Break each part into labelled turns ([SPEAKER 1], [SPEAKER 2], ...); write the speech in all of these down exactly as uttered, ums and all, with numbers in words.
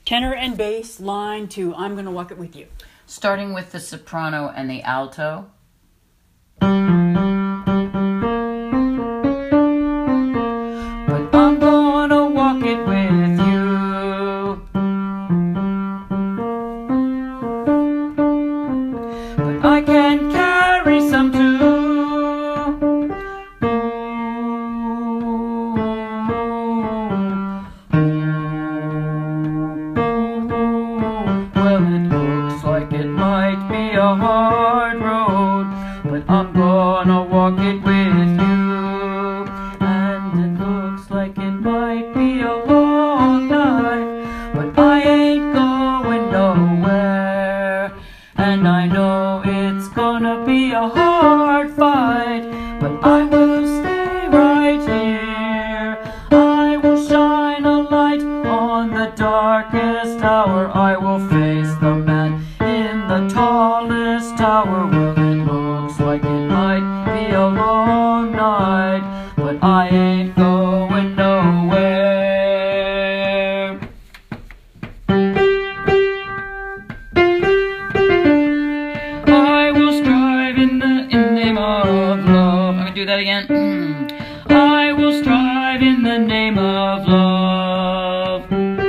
[SPEAKER 1] tenor and bass line to I'm Gonna Walk It With You.
[SPEAKER 2] Starting with the soprano and the alto.
[SPEAKER 3] But I'm gonna walk it with you. But I can carry some too. Well, it looks like it might be a hard road, but I'm gonna walk it with you. And it looks like it might be a long night, but I ain't going nowhere. And I know it's gonna be a hard fight, but I will stay right here. I will shine a light on the darkest tower. I will face the man in the tallest tower. Well, it looks like it might be a long night, but I ain't going nowhere. I will strive in the, in the name of love. I'm gonna do that again. I will strive in the name of love.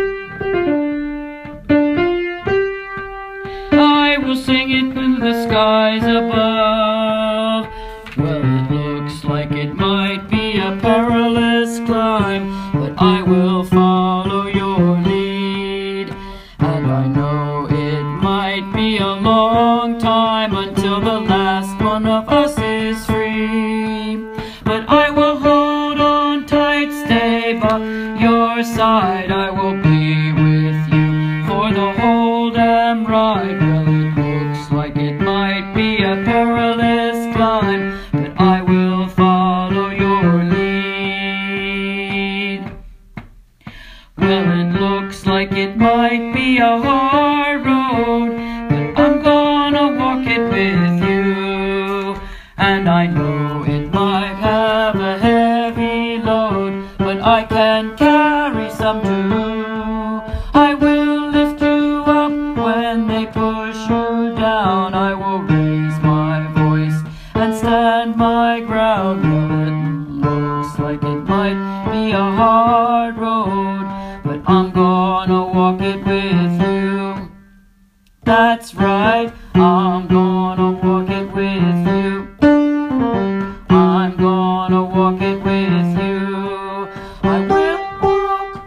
[SPEAKER 3] I will sing it to the skies above. Well, it looks like it might be a perilous climb, but I will follow your lead. And I know it might be a long time until the last one of us is free. But I will hold on tight, stay by your side. I will be with you for the whole damn ride. Well, it looks like it might be a perilous climb, but I will follow your lead. Well, it looks like it might be a hard road, but I'm gonna walk it with you. And I know it might have a heavy load, but I can carry some too. I will lift you up when they push you down. I will raise my voice and stand my ground. Well, it looks like it might be a hard road, but I'm gonna walk it with you. That's right, I'm gonna walk it with you. I'm gonna walk it with you. I will walk,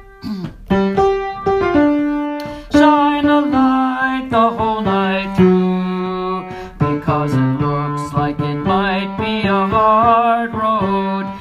[SPEAKER 3] shine a light the whole night through, because it looks like it might be a hard road,